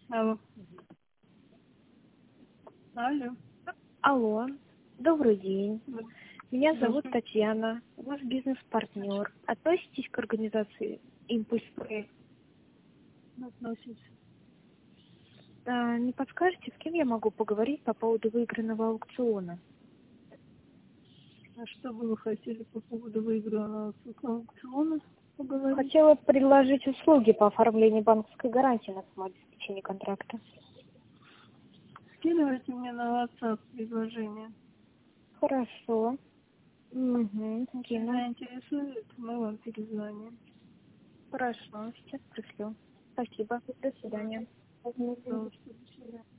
Алло. Алло. Алло, добрый день. Да. Меня зовут Добрый. Татьяна, ваш бизнес-партнер. Относитесь к организации «Импульс Проект»? Относись. Не подскажете, с кем я могу поговорить по поводу выигранного аукциона? А что бы вы хотели по поводу выигранного аукциона поговорить? Хотела предложить услуги по оформлению банковской гарантии на самообеспечение контракта. Скидывайте мне на WhatsApp предложение. Хорошо. Если Кину. заинтересует, мы вам перезвоним. Хорошо, сейчас пришлю. Спасибо. До свидания. Пожалуйста, до свидания.